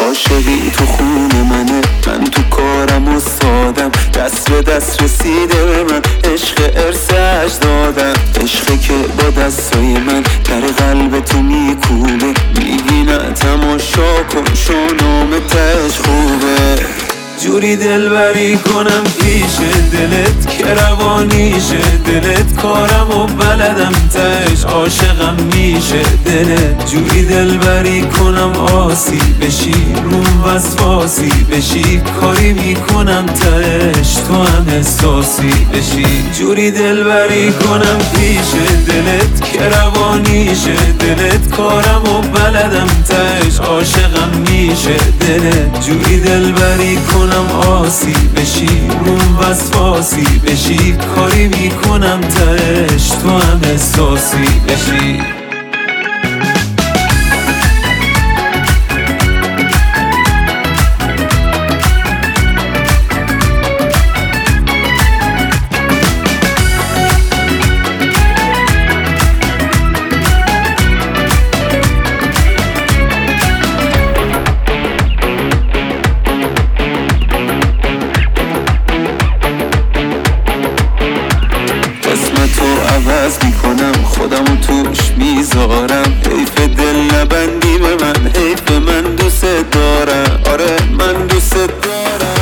عاشقی تو خون منه، من تو کارم و سادم، دست به دست رسیده به من، عشق ارث اجدادم، عشقی که با دستای من در قلب تو میکوبه، میگی نه تماشا کن شونام تش خوبه. جوری دلبری کنم پیش دلت که روانیشه دلت، کارم و بلدم تش عاشقم میشه دلت. جوری دلبری کنم آسی بشی روم وسواسی بشی، کاری میکنم تش تو هم احساسی بشی. جوری دلبری کنم پیش دلت که روانیشه دلت، کارم و بلدم تش عاشقم میشه دلت. جوری دلبری کنم آسی بشی روم وسواسی بشی، کاری میکنم تش تو هم احساسی بشی. عوض میکنم خودمو توش میذارم، حیف دل نبندی به من، حیف من دوست دارم، آره من دوست دارم.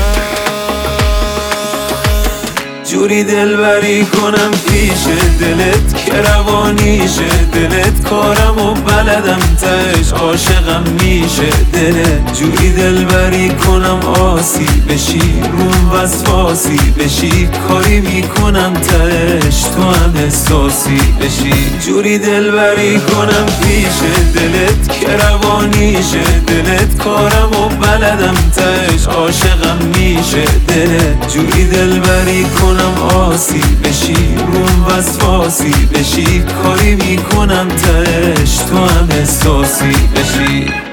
جوری دلبری کنم پیش دلت که روانیشه دلت، کارم و بلدم تش عاشقم میشه دلت. جوری دلبری کنم آسی بشی روم وسواسی بشی، کاری میکنم تش تو هم احساسی بشی. جوری دلبری کنم پیش دلت که روانیشه دلت، کارم و بلدم تش عاشقم میشه دلت. جوری دلبری کنم آسی بشی روم وسواسی بشی، کاری میکنم تش تو هم احساسی بشی.